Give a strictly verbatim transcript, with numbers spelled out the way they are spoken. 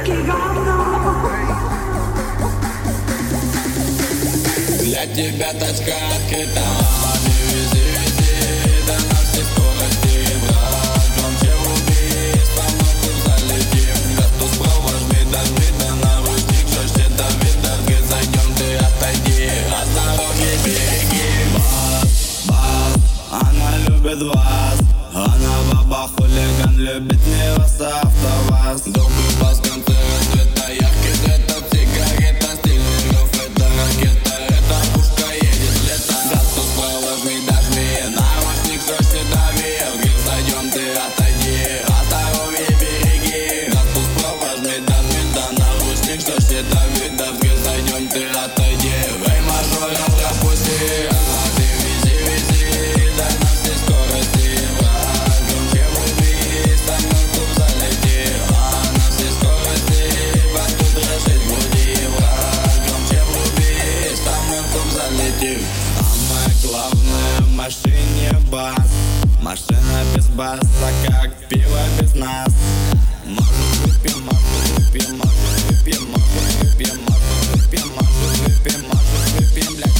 Для тебя тачка открыта, вези, вези, да на всей скорости. Брат, громче вруби, остановку залетим. Газ справа жми, дожми, да наручник жестче дави, дорогой зайдем, ты отойди, осторожней береги. Бас, бас, она любит вас, она баба хулиган, любит не вас, а автоваз. Добрый бас в конце рассвета, яркий свет от сигарета, стильный лев, это ракета, это пушка едет в лето. Газ справа жми, дожми, наручник жестче дави, вниз зайдем, ты отойди, осторожней береги. Газ справа жми, дожми, да наручник жестче дави, да вниз зайдем, ты отойди. Эй, мажором пропусти, ты вези, вези, да на всей скорости. Брат, громче вруби, остановку залети, а на всей скорости вас тут дрожит груди. Брат, громче вруби, остановку залети. Самое главное в машине бас, машина без баса, как пиво без нас. Может выпьем, может выпьем, может выпьем, может выпьем, может выпьем, может выпьем, может выпьем, блядь.